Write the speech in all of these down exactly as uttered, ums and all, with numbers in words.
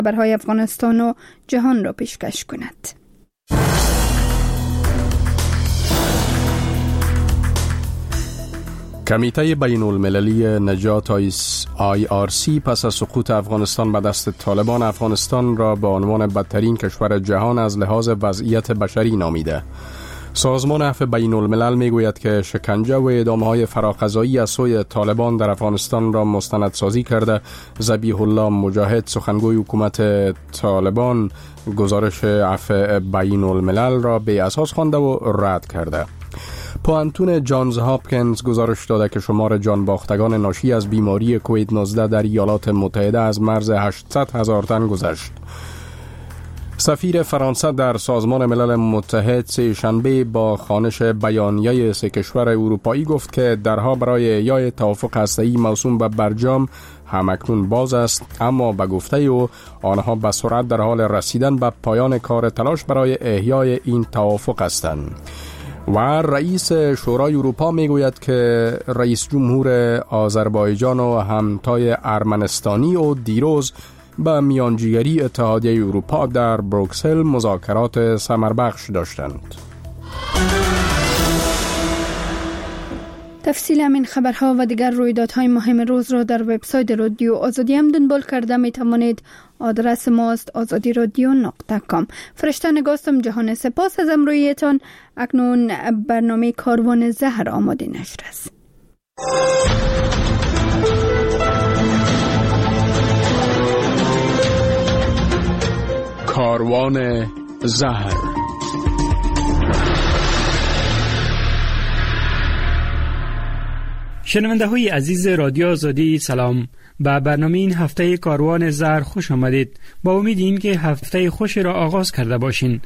خبرهای افغانستان و جهان را پیشکش کند. کمیته بین المللی نجات آی آر سی پس از سقوط افغانستان به دست طالبان افغانستان را به عنوان بدترین کشور جهان از لحاظ وضعیت بشری نامیده. سازمان عفو بین الملل می گوید که شکنجه و اعدام‌های فراقضایی از سوی طالبان در افغانستان را مستندسازی کرده. ذبیح الله مجاهد سخنگوی حکومت طالبان گزارش عفو بین الملل را بی اساس خوانده و رد کرده. پوانتون جانز هاپکینز گزارش داده که شمار جان باختگان ناشی از بیماری کووید نوزده در ایالات متحده از مرز هشتصد هزار تن گذشت. سفیر فرانسه در سازمان ملل متحد سه شنبه با خوانش بیانیه سه کشور اروپایی گفت که درها برای احیای توافق هسته‌ای موسوم به برجام همکنون باز است، اما به گفته او آنها به سرعت در حال رسیدن به پایان کار تلاش برای احیای این توافق هستند. و رئیس شورای اروپا میگوید که رئیس جمهور آذربایجان و همتای ارمنستانی و دیروز با میانجیگری اتحادیه اروپا در بروکسل مذاکرات ثمربخش داشتند. تفصیل همین خبرها و دیگر رویدادهای مهم روز را در وبسایت رادیو آزادی هم دنبال کرده می توانید. آدرس ماست آزادی رادیو نقطه کام. فرشته نگاستم جهان، سپاس از امرویتان. اکنون برنامه کاروان زهر آماده نشر است. کاروان زهر. شنونده های عزیز رادیو آزادی سلام. به برنامه این هفته کاروان زهر خوش آمدید. با امید این که هفته خوش را آغاز کرده باشین.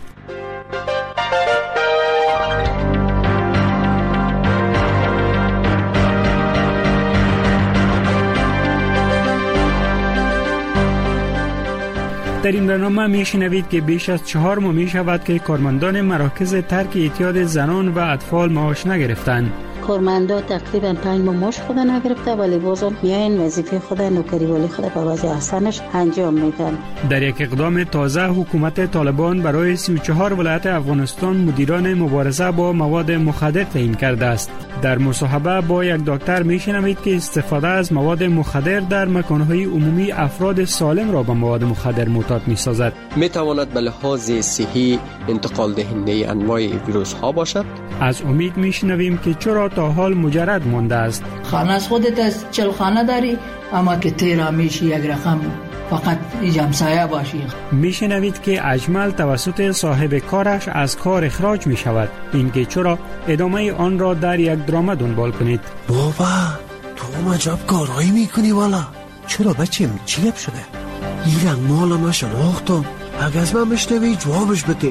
در این برنامه می شنوید که بیش از چهار ماه می شود که کارمندان مراکز ترک اعتیاد زنان و اطفال معاش نگرفتند. کارمندا تقریبا پنج ماه معاش خود نگرفته، ولی بازم میاین وظیفه خود نوکری ولی خود به وجه احسنش انجام میدن. در یک اقدام تازه حکومت طالبان برای سی و چهار ولایت افغانستان مدیران مبارزه با مواد مخدر تعیین کرده است. در مصاحبه با یک دکتر میشنوید که استفاده از مواد مخدر در مکانهای عمومی افراد سالم را به مواد مخدر معتاد میسازد. میتواند به لحاظ صحی انتقال دهنده انواع ویروس ها باشد. از امید میشنویم که چرا تا حال مجرد مانده است. خانه از خودت از چل خانه داری، اما که تیرا میشی یک رقم فقط جمسایه باشی. میشنوید که اجمل توسط صاحب کارش از کار اخراج می شود. این که چرا ادامه آن را در یک درامه دنبال کنید. بابا تو عجب کارهایی میکنی والا. چرا بچم چی گپ شده؟ این رنگ مال ما شناختم. اگه از من بشنوی جوابش بده.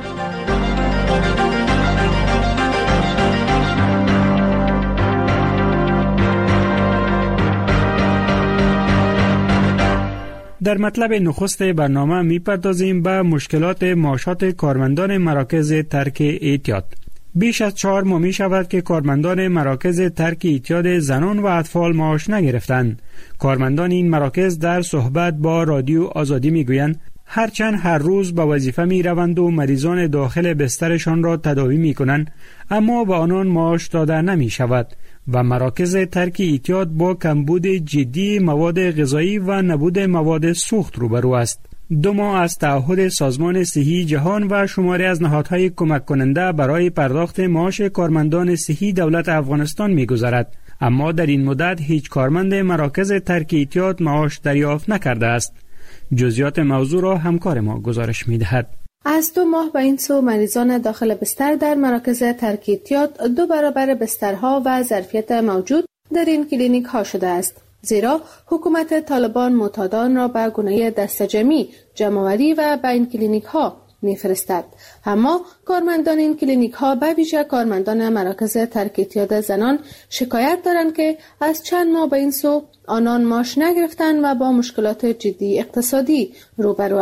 در مطلب نخست برنامه میپردازیم به مشکلات معاشات کارمندان مراکز ترک اعتیاد. بیش از چهار ماه می شود که کارمندان مراکز ترک اعتیاد زنان و اطفال معاش نگرفتند. کارمندان این مراکز در صحبت با رادیو آزادی می گویند هرچند هر روز به وظیفه می روند و مریضان داخل بسترشان را تداوی می کنند، اما به آنان معاش داده نمی شود و مراکز ترک اعتیاد با کمبود جدی مواد غذایی و نبود مواد سوخت روبرو است. دو ماه از تعهد سازمان صحی جهان و شماری از نهادهای کمک کننده برای پرداخت معاش کارمندان صحی دولت افغانستان می گذرد، اما در این مدت هیچ کارمند مراکز ترک اعتیاد معاش دریافت نکرده است. جزئیات موضوع را همکار ما گزارش می دهد. از دو ماه به این سو مریضان داخل بستر در مراکز ترک اعتیاد دو برابر بسترها و ظرفیت موجود در این کلینیک ها شده است، زیرا حکومت طالبان معتادان را به گونه دستجمعی جمع‌آوری و به این کلینیک ها می‌فرستد. اما کارمندان این کلینیک ها به ویژه کارمندان مراکز ترک اعتیاد زنان شکایت دارند که از چند ماه به این سو آنان معاش نگرفتند و با مشکلات جدی اقتصادی روبروند.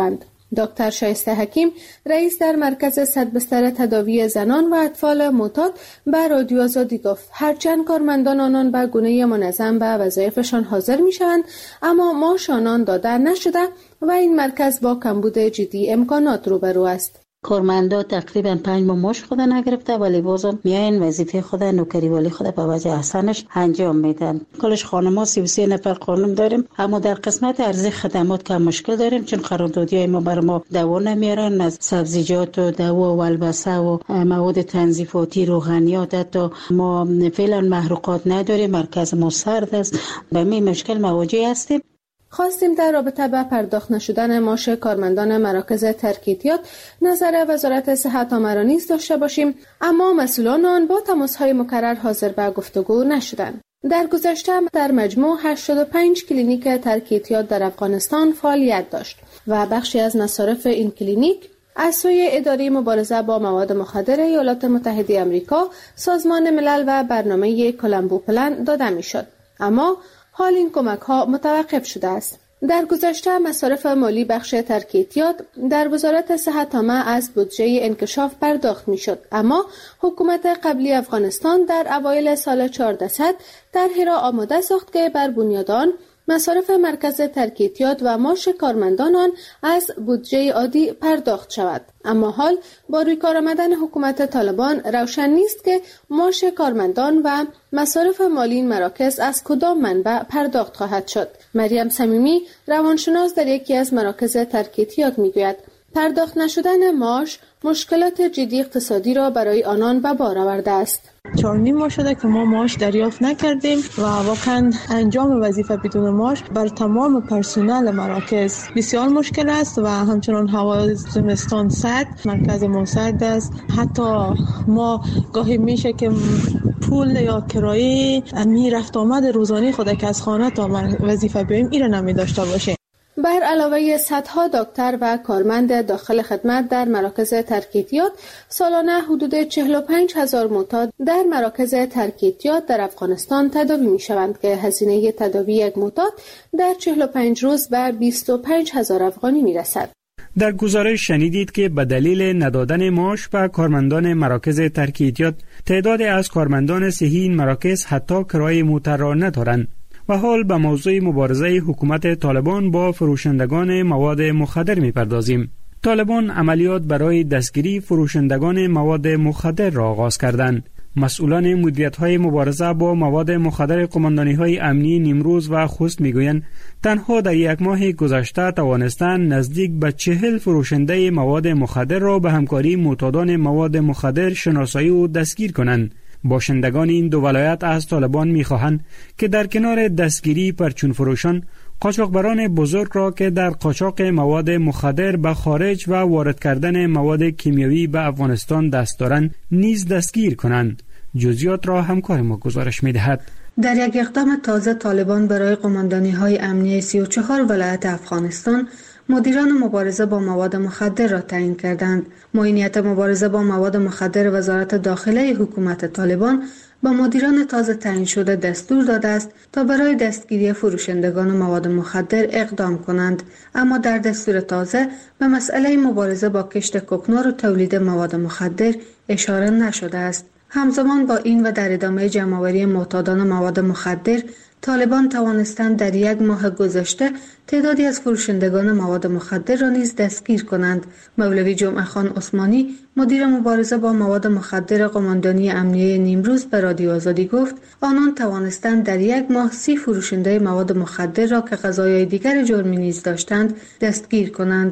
دکتر شایسته حکیم رئیس در مرکز صد بستر تداوی زنان و اطفال معتاد به رادیو آزادی گفت هرچند کارمندان آنان به گونه منظم به وظایفشان حاضر میشوند اما معاش آنان داده نشده و این مرکز با کمبود جدی امکانات روبرو است. کارمندا تقریبا پنج ماه معاش خود نگرفته ولی بازم میاین وظیفه خود نوکری ولی خود به وجه احسنش انجام میدن. کلش خانم‌ها سی و سه نفر خانم داریم اما در قسمت ارزی خدمات کم مشکل داریم چون قراردادیای ما بر ما دوا نمیارن از سبزیجات و دوا و البسه و مواد تنظیفاتی روغنیات حتی ما فعلا محروقات نداریم. مرکز ما سرد است به می مشکل مواجه هستیم. خواستیم در رابطه با پرداخت نشدن معاش کارمندان مراکز ترک اعتیاد نظر وزارت صحت آمر را نیز داشته باشیم اما مسئولان آن با تماس‌های مکرر حاضر به گفتگو نشدند. در گذشته در مجموع هشتاد و پنج کلینیک ترک اعتیاد در افغانستان فعالیت داشت و بخشی از مصارف این کلینیک از سوی اداره مبارزه با مواد مخدر ایالات متحده آمریکا، سازمان ملل و برنامه کلمبو پلن داده میشد. اما حال این کمک ها متوقف شده است. در گذشته مصارف مالی بخش ترک اعتیاد در وزارت صحت عامه از بودجه انکشاف پرداخت می شد اما حکومت قبلی افغانستان در اوایل سال چهاردهصد طرحی را آماده ساخت که بر بنیاد آن مصارف مرکز ترک اعتیاد و معاش کارمندان آن از بودجه عادی پرداخت شود. اما حال با روی کار آمدن حکومت طالبان روشن نیست که معاش کارمندان و مصارف مالی این مراکز از کدام منبع پرداخت خواهد شد. مریم صمیمی روانشناس در یکی از مراکز ترک اعتیاد میگوید پرداخت نشدن معاش مشکلات جدی اقتصادی را برای آنان به بار آورده است. چهار نیم ماه شده که ما معاش دریافت نکردیم و واقعا انجام وظیفه بدون معاش بر تمام پرسنل مراکز بسیار مشکل است و همچنان هوا زمستان سرد، مرکز ما سرد است. حتی ما گاهی میشه که پول یا کرایه می رفت آمد روزانه خود که از خانه تا وظیفه بیاییم این را نمی داشته باشه. بر علاوه صدها دکتر و کارمند داخل خدمت در مراکز ترک اعتیاد، سالانه حدود چهل و پنج هزار معتاد در مراکز ترک اعتیاد در افغانستان تداوی می شوند که هزینه تداوی یک معتاد در چهل و پنج روز به بیست و پنج هزار افغانی می رسد. در گزارش شنیدید که به دلیل ندادن معاش به کارمندان مراکز ترک اعتیاد تعدادی از کارمندان صحی این مراکز حتی کرایه موتر را ندارند. و حال به موضوع مبارزه حکومت طالبان با فروشندگان مواد مخدر می‌پردازیم. طالبان عملیات برای دستگیری فروشندگان مواد مخدر را آغاز کردند. مسئولان مدیریت‌های مبارزه با مواد مخدر قماندانی‌های امنی نیمروز و خوست می‌گویند تنها در یک ماه گذشته توانستند نزدیک به چهل فروشنده مواد مخدر را به همکاری معتادان مواد مخدر شناسایی و دستگیر کنند. باشندگان این دو ولایت از طالبان می‌خواهند که در کنار دستگیری پرچون فروشان، قاچاقبران بزرگ را که در قاچاق مواد مخدر به خارج و وارد کردن مواد کیمیایی به افغانستان دست دارند نیز دستگیر کنند. جزئیات را همکار ما گزارش می‌دهد. در یک اقدام تازه طالبان برای قماندانی‌های امنیه سی و چهار ولایت افغانستان مدیران مبارزه با مواد مخدر را تعیین کردند. معینیت مبارزه با مواد مخدر وزارت داخله حکومت طالبان با مدیران تازه تعیین شده دستور داده است تا برای دستگیری فروشندگان مواد مخدر اقدام کنند، اما در دستور تازه به مسئله مبارزه با کشت کوکنار و تولید مواد مخدر اشاره نشده است. همزمان با این و در ادامه جمع‌آوری معتادان مواد مخدر، طالبان توانستند در یک ماه گذشته تعدادی از فروشندگان مواد مخدر را نیز دستگیر کنند. مولوی جمعه خان عثمانی، مدیر مبارزه با مواد مخدر قماندانی امنیه نیمروز به رادیو آزادی گفت آنان توانستند در یک ماه سی فروشنده مواد مخدر را که قضایای دیگر جرمی نیز داشتند دستگیر کنند.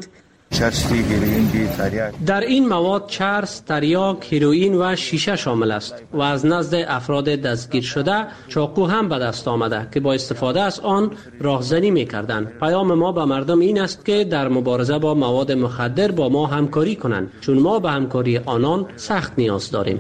در این مواد چرس، تریاک، هیروئین و شیشه شامل است و از نزد افراد دستگیر شده چاقو هم به دست آمده که با استفاده از آن راهزنی می‌کردند. پیام ما به مردم این است که در مبارزه با مواد مخدر با ما همکاری کنند، چون ما به همکاری آنان سخت نیاز داریم.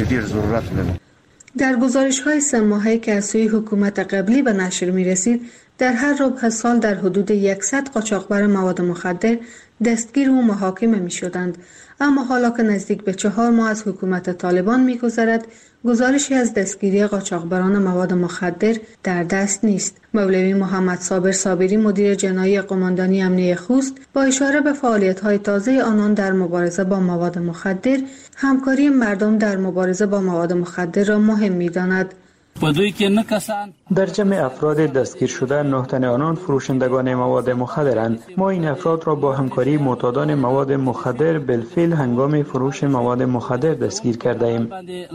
در گزارش‌های سه ماهه که از سوی حکومت قبلی به نشر می‌رسید، در هر ربع سال در حدود صد قاچاقبر مواد مخدر دستگیر و محاکمه می شدند. اما حالا که نزدیک به چهار ماه از حکومت طالبان می گذرد، گزارشی از دستگیری قاچاقبران مواد مخدر در دست نیست. مولوی محمد صابر صابری مدیر جنایی قماندانی امنیه خوست با اشاره به فعالیت‌های تازه آنان در مبارزه با مواد مخدر، همکاری مردم در مبارزه با مواد مخدر را مهم می‌داند. در جمع افراد دستگیر شده نه تن آنان فروشندگان مواد مخدرند. ما این افراد را با همکاری معتادان مواد مخدر بالفعل هنگام فروش مواد مخدر دستگیر کرده ایم.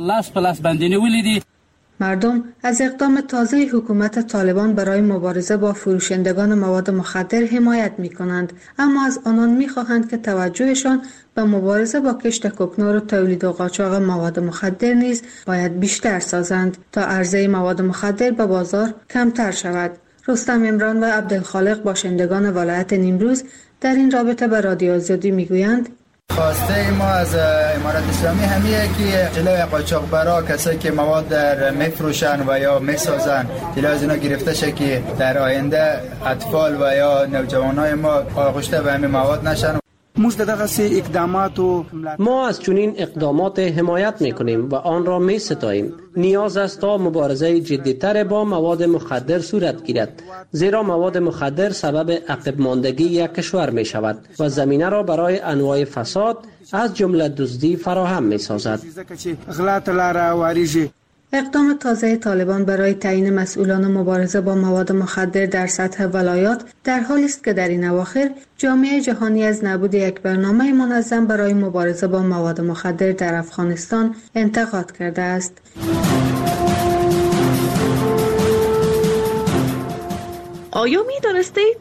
مردم از اقدام تازه حکومت طالبان برای مبارزه با فروشندگان مواد مخدر حمایت می کنند، اما از آنان می خواهند که توجهشان به مبارزه با کشت کوکنار و تولید و قاچاق مواد مخدر نیز باید بیشتر سازند تا عرضه مواد مخدر به بازار کمتر شود. رستم عمران و عبدالخالق باشندگان ولایت نیمروز در این رابطه به رادیو آزادی می گویند خواسته ما از امارت اسلامی همیه که جلوی قاچاقبرا، کسایی که مواد در میفروشن و یا میسازن، جلوی از اینا گرفته شه که در آینده اطفال و یا نوجوانای ما آغشته به همین مواد نشن. ما از چنین اقدامات حمایت میکنیم و آن را می ستاییم. نیاز است تا مبارزه جدی‌تر با مواد مخدر صورت گیرد، زیرا مواد مخدر سبب عقب ماندگی یک کشور می شود و زمینه را برای انواع فساد از جمله دزدی فراهم می سازد. اقدام تازه طالبان برای تعیین مسئولان مبارزه با مواد مخدر در سطح ولایات در حالی است که در این اواخر جامعه جهانی از نبود یک برنامه منظم برای مبارزه با مواد مخدر در افغانستان انتقاد کرده است. آیا می دانستید؟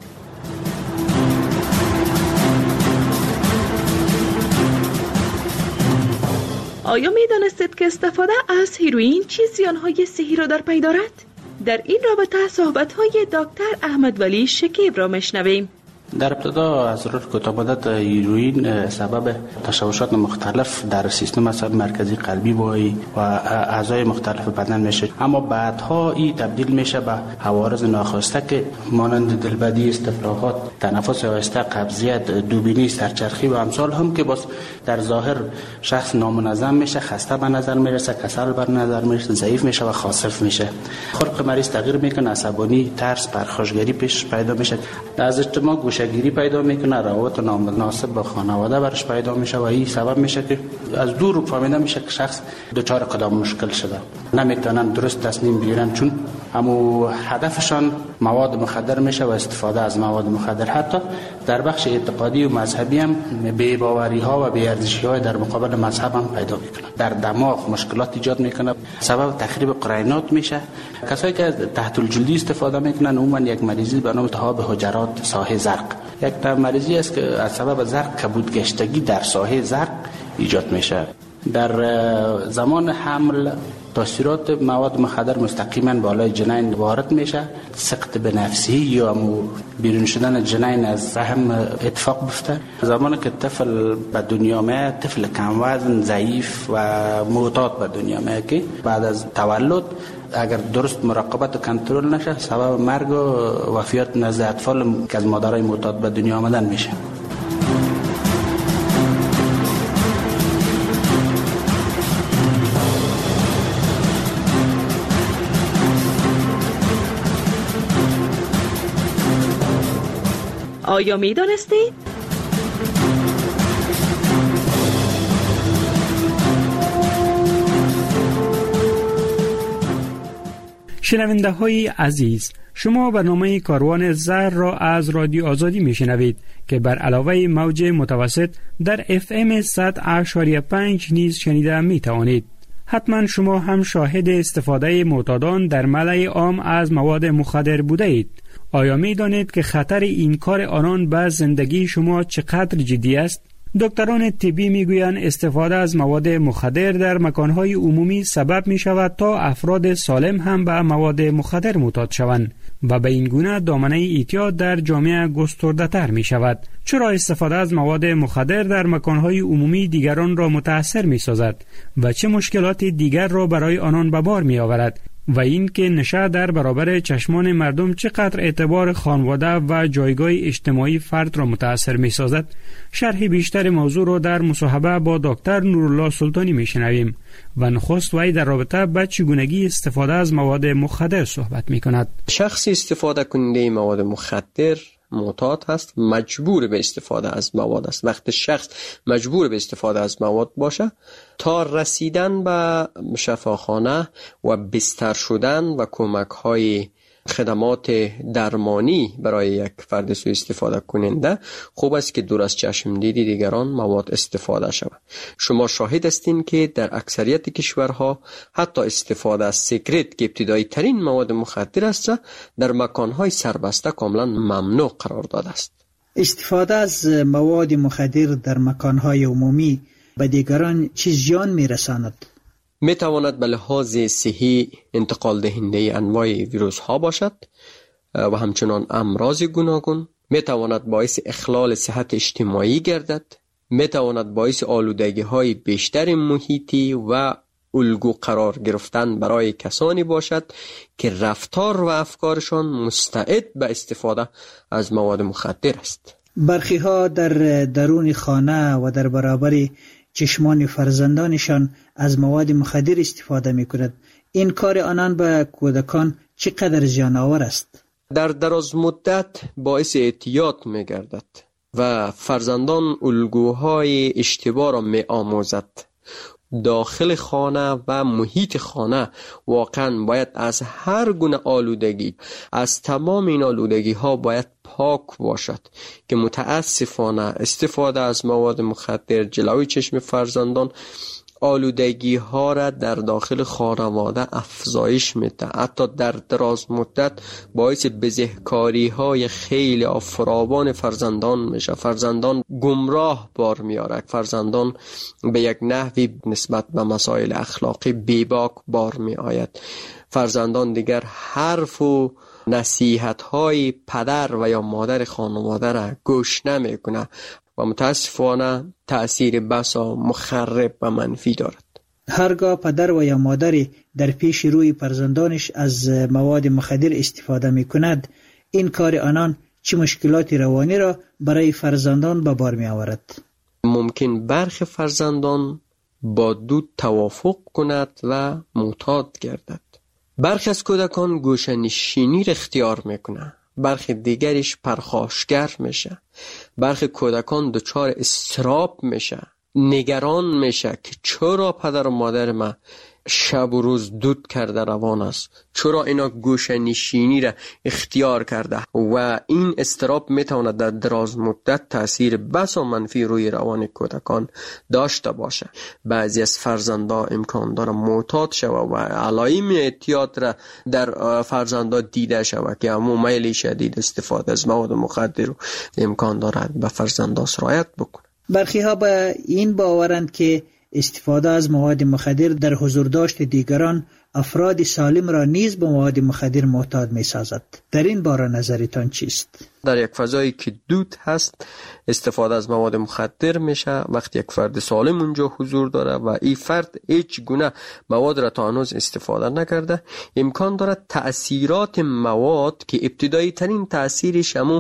آیا می دانستید که استفاده از هیروئین چه زیانهای صحی را در پی دارد؟ در این رابطه صحبت‌های دکتر احمد ولی شکیب را میشنویم. در ابتدا از راه کوتاه‌مدت هیروئین سبب تشوشات مختلف در سیستم عصبی مرکزی قلبی وای و اعضای مختلف بدن میشه، اما بعدها این تبدیل میشه به عوارض ناخواسته که مانند دلبدی، استفراغات، تنفس آهسته، قبضیت، دوبینی، سرچرخی و امثال هم که باز در ظاهر شخص نامنظم میشه، خسته به نظر میرسه، کسل بر نظر میرسه، ضعیف میشه و خاصف میشه. خلق مریض تغییر میکنه، عصبانی، ترس، پرخاشگری پیش پیدا میشه، از اجتماع گوشه‌گیری پیدا میکنه، روابط نامناسب با خانواده برش پیدا میشه و این سبب میشه که از دور فهمیده میشه که شخص دچار کدام مشکل شده، نمیتونن درست تصمیم بگیرن چون همو هدفشان مواد مخدر میشه و استفاده از مواد مخدر. حتی در بخش اعتقادی و مذهبی هم بی‌باوری ها و بی‌ارزشی های در مقابل مذهب هم پیدا میکنه، در دماغ مشکلات ایجاد میکنه، سبب تخریب قرینات میشه. کسایی که تحت الجلدی استفاده میکنن عموما یک مریضی به نام التهاب حجرات ساحه زرق، یک مریضی است که از سبب زرق کبودگشتگی در ساحه زرق ایجاد میشه. در زمان حمل تاثیرات مواد مخدر مستقیما بالای جنین وارد میشه، سقط به نفسی یا بیرون شدن جنین از رحم اتفاق بیفته. زمانی که طفل به دنیا میاد، طفل کم وزن، ضعیف و معتاد به دنیا میاد که بعد از تولد اگر درست مراقبت و کنترل نشه سبب مرگ و وفیات نزد اطفال که از مادرای معتاد به دنیا آمدن میشه. آیا می دانستید؟ شنونده های عزیز، شما برنامه کاروان زهر را از رادیو آزادی می شنوید که بر علاوه موج متوسط در اف ام صد و پنج نیز شنیده می توانید. حتما شما هم شاهد استفاده معتادان در ملأ عام از مواد مخدر بوده اید. آیا می دانید که خطر این کار آنان به زندگی شما چقدر جدی است؟ دکتران طبی می گویند استفاده از مواد مخدر در مکانهای عمومی سبب می شود تا افراد سالم هم به مواد مخدر معتاد شوند و به این گونه دامنه اعتیاد در جامعه گسترده تر می شود. چرا استفاده از مواد مخدر در مکانهای عمومی دیگران را متاثر می سازد و چه مشکلات دیگر را برای آنان به بار می آورد؟ و این که نشه در برابر چشمان مردم چقدر اعتبار خانواده و جایگاه اجتماعی فرد را متاثر می سازد. شرح بیشتر موضوع را در مصاحبه با دکتر نورالله سلطانی می شنویم و نخست وی در رابطه با چگونگی استفاده از مواد مخدر صحبت می کند. شخصی استفاده کننده مواد مخدر معتاد هست، مجبور به استفاده از مواد است. وقتی شخص مجبور به استفاده از مواد باشه، تا رسیدن به شفاخانه و بستر شدن و کمک های خدمات درمانی برای یک فرد سوء استفاده کننده، خوب است که دور از چشم دید دیگران مواد استفاده شود. شما شاهد هستین که در اکثریت کشورها حتی استفاده از سیگرت که ابتدایی ترین مواد مخدر است در مکانهای سربسته کاملا ممنوع قرار داده است. استفاده از مواد مخدر در مکانهای عمومی به دیگران چه زیان میرساند؟ می تواند به لحاظ صحی انتقال دهنده انواع ویروس ها باشد و همچنان امراض گوناگون. می تواند باعث اخلال صحت اجتماعی گردد. می تواند باعث آلودگی های بیشتر محیطی و الگو قرار گرفتن برای کسانی باشد که رفتار و افکارشان مستعد به استفاده از مواد مخدر است. برخی ها در درون خانه و در برابر چشمان فرزندانشان از مواد مخدر استفاده می کند. این کار آنان به کودکان چقدر زیان آور است؟ در دراز مدت باعث اعتیاد می گردد و فرزندان الگوهای اشتباه را می آموزد. داخل خانه و محیط خانه واقعا باید از هر گونه آلودگی، از تمام این آلودگی ها باید پاک باشد که متاسفانه استفاده از مواد مخدر جلوی چشم فرزندان آلودگی ها را در داخل خانواده افزایش میده. حتی در دراز مدت باعث بزهکاری های خیلی فراوان فرزندان میشه. فرزندان گمراه بار میاره. فرزندان به یک نحوی نسبت به مسائل اخلاقی بیباک بار می آید. فرزندان دیگر حرف و نصیحت های پدر و یا مادر خانواده را گوش نمی کنه و متاسفانه تأثیر بسا مخرب و منفی دارد. هرگاه پدر و یا مادری در پیش روی فرزندانش از مواد مخدر استفاده می کند، این کار آنان چه مشکلات روانی را برای فرزندان به بار می آورد؟ ممکن برخی فرزندان با دود توافق کند و معتاد گردد. برخی از کودکان گوشه‌نشینی را اختیار می کنند. برخی دیگرش پرخاشگر میشه. برخی کودکان دچار اضطراب میشه، نگران میشه که چرا پدر و مادر ما شب و روز دود کرده روان است، چرا اینا گوشه نشینی را اختیار کرده و این اضطراب میتواند در دراز مدت تاثیر بسا منفی روی روان کودکان داشته باشه. بعضی از فرزندا امکان داره معتاد شود و علائم اعتیاد را در فرزندا دیده شود که همون میل شدید استفاده از مواد مخدر رو امکان دارد به فرزندا سرایت بکنه. برخی ها به این باورند که استفاده از مواد مخدر در حضور داشت دیگران افراد سالم را نیز به مواد مخدر معتاد می سازد. در این باره نظرتان چیست؟ در یک فضایی که دود هست استفاده از مواد مخدر میشه وقتی یک فرد سالم اونجا حضور داره و این فرد هیچ گونه مواد را تا هنوز استفاده نکرده، امکان داره تأثیرات مواد که ابتدایی ترین تأثیرش همون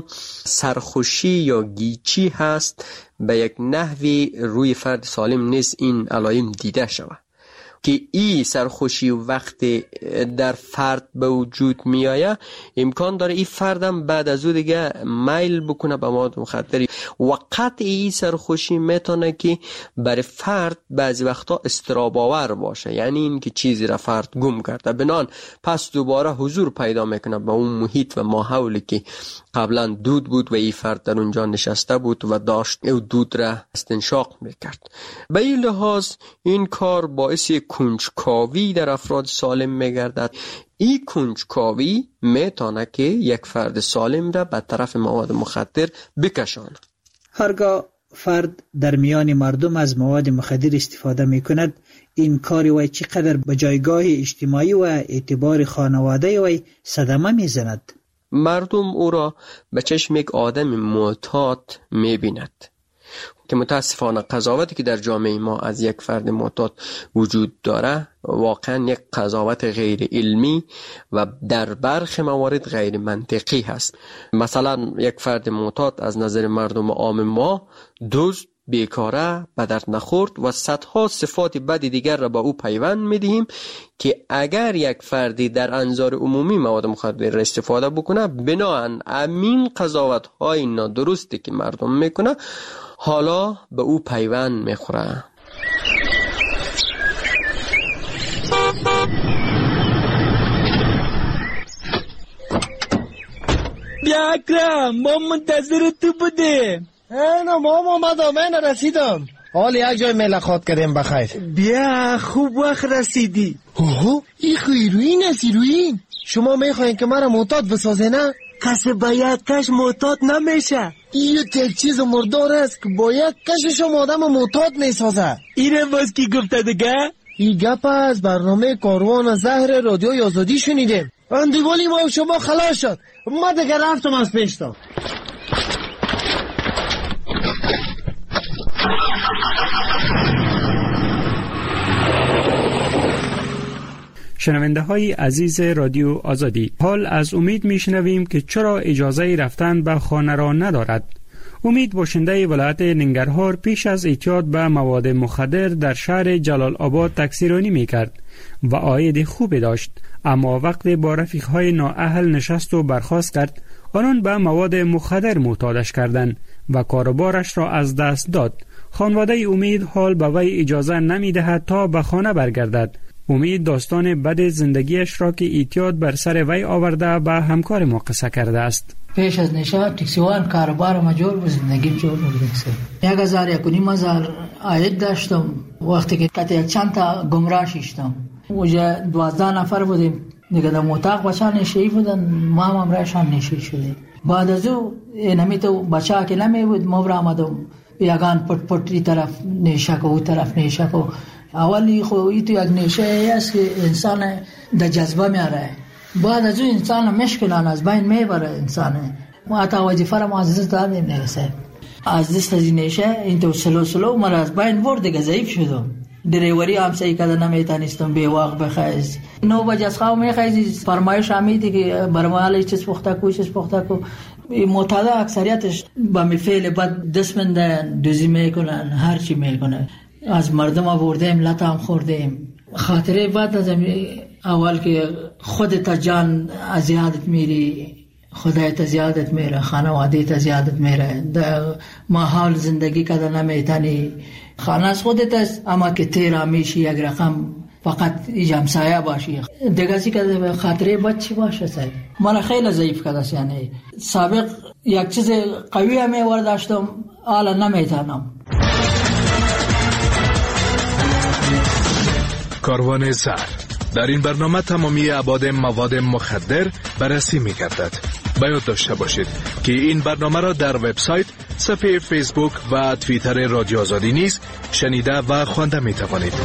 سرخوشی یا گیچی هست به یک نحوی روی فرد سالم نیز این علائم دیده شود که این سرخوشی وقتی در فرد به وجود می آید امکان داره این فردم بعد از او دیگه میل بکنه به مواد مخدر و قطع این سرخوشی میتونه که برای فرد بعضی وقتا اضطراب آور باشه، یعنی این که چیزی را فرد گم کرده بنان پس دوباره حضور پیدا میکنه به اون محیط و ماحولی که قبلا دود بود و این فرد در اونجا نشسته بود و داشت او دود را استنشاق میکرد. به این لحاظ این کار باعث کنجکاوی در افراد سالم میگردد. این کنجکاوی میتونه که یک فرد سالم را به طرف مواد مخدر بکشاند. هرگاه فرد در میان مردم از مواد مخدر استفاده میکند، این کاری وی چقدر به جایگاه اجتماعی و اعتبار خانواده وی صدمه میزند؟ مردم او را به چشم یک آدم معتاد میبیند که متاسفانه قضاوتی که در جامعه ما از یک فرد معتاد وجود داره واقعا یک قضاوت غیر علمی و در برخی موارد غیر منطقی هست. مثلا یک فرد معتاد از نظر مردم عام ما دزد، بیکاره، به درد نخورد و صدها صفات بد دیگر را با او پیوند می‌دهیم که اگر یک فردی در انظار عمومی مواد مخدر را استفاده بکنه، بناهن امین قضاوت‌های نادرستی که مردم میکنه حالا به او پیوند میخوره. بیا اکرم، ما منتظر تو بودیم. نه مام آمدم، من رسیدم. حال یک جای ملاقات کردیم بخیر. بیا خوب وقت رسیدی. اوه این هیروئین است. هیروئین شما میخواین که مرا معتاد بسازه نه؟ کسی با یک کش معتاد نمیشه. این یک چیز مردار است که با یک کشش هم آدم معتاد میسازه. اینم باز کی گفته دیگه؟ این گپ از برنامه کاروان زهر رادیوی آزادی شنیدیم. اندیوالی ما و شما خلاص شد. ما دیگه رفتم از پیشتا. شنونده های عزیز رادیو آزادی، حال از امید می شنویم که چرا اجازه رفتن به خانه را ندارد. امید باشنده ولایت ننگرهار پیش از اعتیاد به مواد مخدر در شهر جلال آباد تکثیرانی می کرد و عاید خوبی داشت، اما وقتی با رفیقهای نااهل نشست و برخاست کرد، آنان به مواد مخدر معتادش کردند و کاروبارش را از دست داد. خانواده امید حال به وی اجازه نمی دهد تا به خانه برگردد. امید داستان بد زندگیش را که اعتیاد بر سر وی آورده به همکار ما قصه کرده است. پیش از نشه تکسیوان کاروبار مجور و زندگی جور بود. یک هزار یک و نیم هزار عاید داشتم وقتی که کتی چند تا گمراه شیشتم. اوجا دوازده نفر بودیم دیگه. در مطاق بچه نشهی بودن، ما هم امرایشان نشهی شدیم. بعد از او اینمی تو بچه که نمی بود ما برا آمدم یگان پت پتی طرف نیشک و او طرف نیشک و اولی خو ای تو یک نیشه است که انسان در جذبه میاره. بعد از اون انسان مشکلان از بین میبره انسان. ما حتی وظیفه را معزز دادیم نرسه. از دست از نیشه این تو سلو سلو مرا از بین برد دیگه ضعیف شدم. دریوری هم سعی کردن نمیتونستم به وقت بخیز. نو بجه از خواه میخیز فرمایش همیدی که برمالی چیز پخته کو چیز پخته کو. معتاده اکثریتش با میفعل بد دست مندن، دوزی میکنن، هر چی میکنن. از مردم آوردیم، لطا هم خوردیم. خاطره بعد از اول که خودت جان از زیادت میری، خدایت زیادت میره، خانوادهت زیادت میره، ماحول زندگی کده نمیتنی. خانه از خودت است اما که تیرا میشی یک رقم فقط جمسایه باشی. دیگه سی که خاطره بد چی باشه سید من خیلی ضعیف کده. یعنی سابق یک چیز قوی هم میورداشتم، حالا نمیتونم. کاروان زهر در این برنامه تمامی ابعاد مواد مخدر بررسی می گردد. باید داشته باشید که این برنامه را در وبسایت، صفحه فیسبوک و توییتر رادیو آزادی نیز شنیده و خوانده می توانید.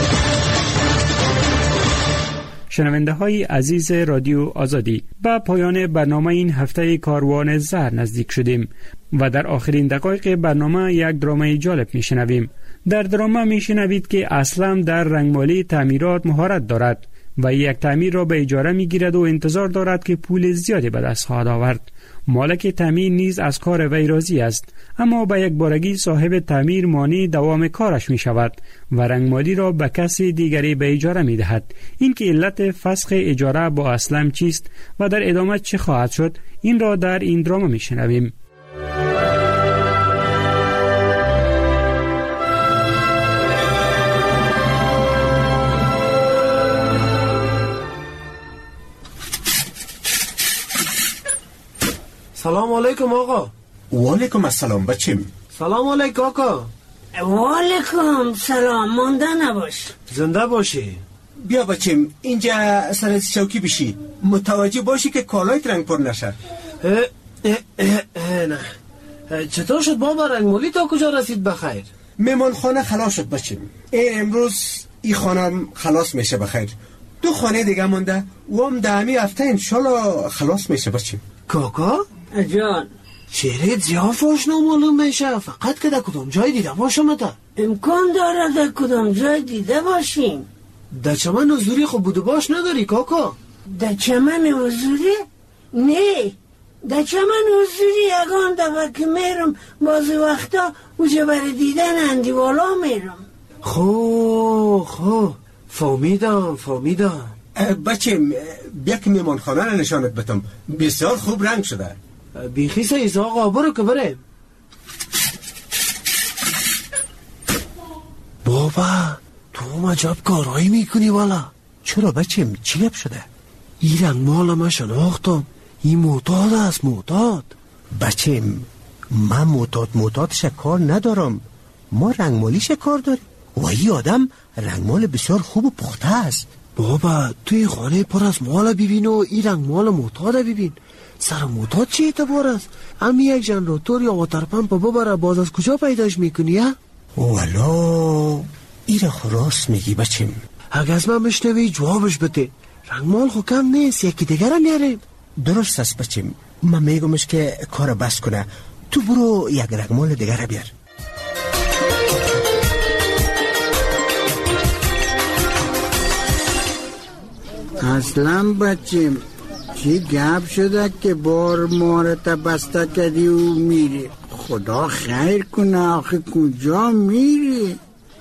شنونده های عزیز رادیو آزادی، به پایان برنامه این هفته کاروان زهر نزدیک شدیم و در آخرین دقایق برنامه یک درامای جالب می شنویم. در درامه می شنوید که اسلم در رنگمالی تعمیرات مهارت دارد و یک تعمیر را به اجاره می گیرد و انتظار دارد که پول زیادی به دست خواهد آورد. مالک تعمیر نیز از کار وی راضی است، اما به یک بارگی صاحب تعمیر مانع دوام کارش می شود و رنگمالی را به کسی دیگری به اجاره می دهد. این که علت فسخ اجاره با اسلم چیست و در ادامه چه خواهد شد، این را در این درامه می شنویم. سلام علیکم آقا. و علیکم السلام بچیم. سلام علیکم آقا. و علیکم سلام. مانده نباش. زنده باشی. بیا بچیم اینجا سر چوکی بشی، متوجه باشی که کالایت رنگ پر نشه. اه اه اه اه نه. چطور شد بابا رنگمالی تا کجا رسید بخیر؟ میمان خانه خلاص شد بچیم. این امروز این خانه خلاص میشه بخیر. دو خانه دیگه مونده و هم دهمی هفته انشالله خلاص میشه بچیم. کاکا؟ جان چهره زیاف آشنا معلوم میشه، فقط که در کدام جای دیده باشم تا؟ امکان داره در کدام جای دیده باشیم. در چمن حضوری خب بوده باش نداری کاکا؟ در چمن حضوری؟ نه، در چمن حضوری یگان دفعه که میرم بعضی وقتا اوجه برای دیدن اندیوالا میرم. خو خو فهمیدم فهمیدم. بچه بیا که میمان خانه رو نشانت بتم، بسیار خوب رنگ شده. بیخی سایز آقا برو که بریم. بابا تو مجاب کارایی میکنی والا. چرا بچه چی گپ شده؟ این رنگ مال ما شناختم، این معتاد است معتاد. بچه من معتاد معتادش کار ندارم، ما رنگمالیش کار داریم و این آدم رنگمال بسیار خوب و پخته است. بابا توی خانه پر از مال ببین و این رنگمال معتاد ببین. سر معتاد چه اعتبار است؟ امی یک جنراتور یا واتر پمپ ببره باز از کجا پیداش میکنی ها؟ والا ایره خراست میگی بچه. اگه از من بشنوی جوابش بده. رنگمال خو کم نیست، یکی دیگر میاریم. درست است بچه، من میگمش که کار بس کنه، تو برو یک رنگمال دیگر بیار. اصلا بچه چی گپ شده که بار مارت بسته کردی و میری؟ خدا خیر کنه، آخه کجا میری؟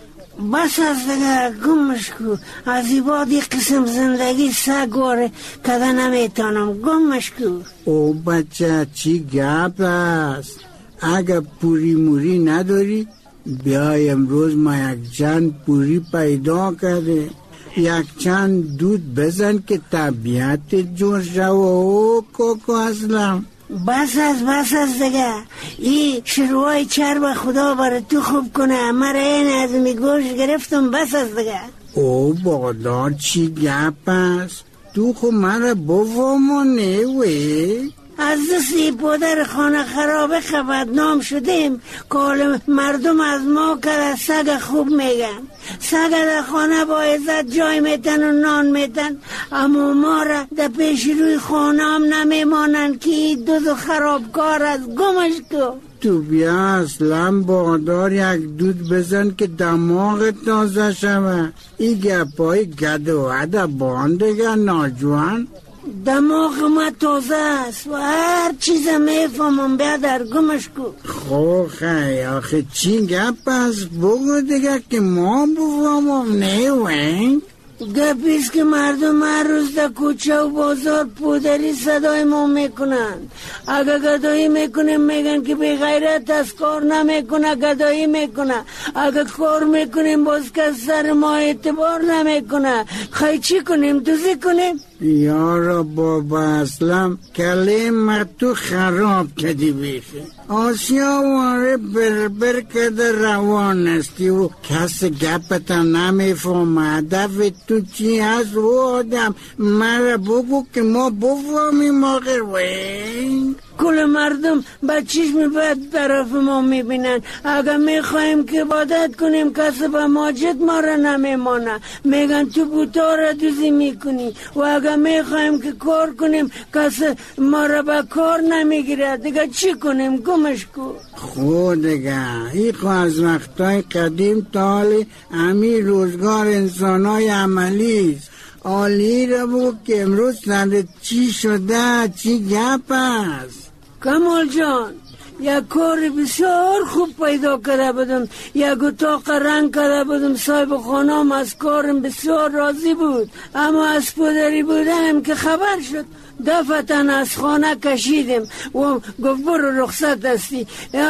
بس از دیگه گمش کو، از این بعد یک قسم زندگی سگواره کده نمیتانم، گمش کو. او بچه چی گپ است؟ اگه پوری موری نداری بیای امروز ما یک چند پوری پیدا کرده، یک چند دود بزن که طبیعت جور شو. او کوکو اسلم بس از بس از دیگه، ای شروعای چرب خدا برای تو خوب کنه، مرا این از می گوش گرفتم. بس از دیگه. او بادار چی گپ است؟ تو خو مرا بفهمونه وی؟ از دستی پدر خانه خرابه خبرنام شدیم که مردم از ما که سگ خوب میگن. سگ در خانه با عزت جای میتن و نان میتن، اما ما را در پیش روی خانه هم نمیمانن که دوز و خرابکار از گمش کو. تو بیا اصلا بادار یک دود بزن که دماغ تازه شوه. ای گپای گد و عده باندگه ناجوان. دماغ ما تازه است و هر چیز میفهمم بیا در گمش کو. خو خی آخه چی گپ است بگو دیگه که ما بفهمم. نه وین گپیست که مردم هر روز در کوچه و بازار پودری صدای ما میکنن. اگه گدایی میکنیم میگن که بی غیرت از کار نمیکنه، گدایی میکنه. اگه کار میکنیم باز که سر ما اعتبار نمیکنه. خیلی چی کنیم؟ دوزی کنیم؟ یارا بابا اسلم کلیم تو خراب کدی بیخی. آسیا واره بربر کده روان استی و کس گپتا نمیفهمه. هدف تو چی هست و آدم مرا بگو که ما بفهمیم آخر وین. کل مردم با چشم بد طرف ما میبینن. اگه میخوایم که عبادت کنیم کسی به ماجد ما را نمیمانه، میگن تو بوتا را دوزی میکنی. و اگه میخوایم که کار کنیم کسی ما را به کار نمیگیره. دیگه چی کنیم؟ گمش کو. خود دیگه ای خو از وقتای قدیم تا حالی امی روزگار انسانای عملی است. آلی را بگو که امروز سند چی شده، چی گپ است؟ کمال جان یک کار بسیار خوب پیدا کرده بودم، یک اتاق رنگ کرده بودم. صاحب خانم از کارم بسیار راضی بود، اما از پدری بودنم که خبر شد دفتن از خانه کشیدم و گفت برو رخصت هستی.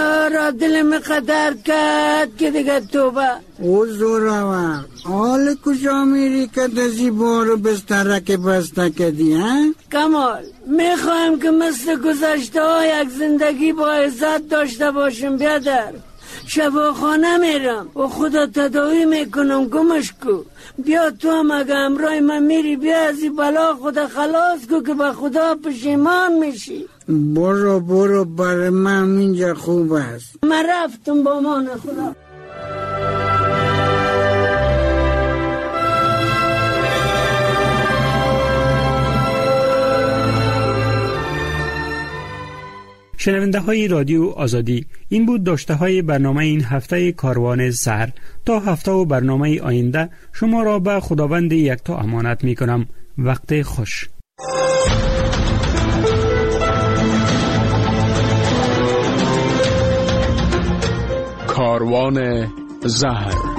را دلم قدر کرد که دیگه توبه. او زورور حال کجا میری که دزی بارو بستره بسته کدی ها؟ کمال میخوایم که مثل گذشته ها یک زندگی با عزت داشته باشم. بیادر شفاخانه میرم و خدا تداوی میکنم. گمش کو. بیا تو هم اگه امرای من میری بیا از این بلا خدا خلاص کو که به خدا پشیمان میشی. برو برو برای من اینجا خوب است. من رفتم با مان خدا. شنونده های رادیو آزادی، این بود داشته های برنامه این هفته کاروان سحر. تا هفته و برنامه آینده شما را به خداوند یکتا امانت می کنم. وقت خوش. کاروان زهر.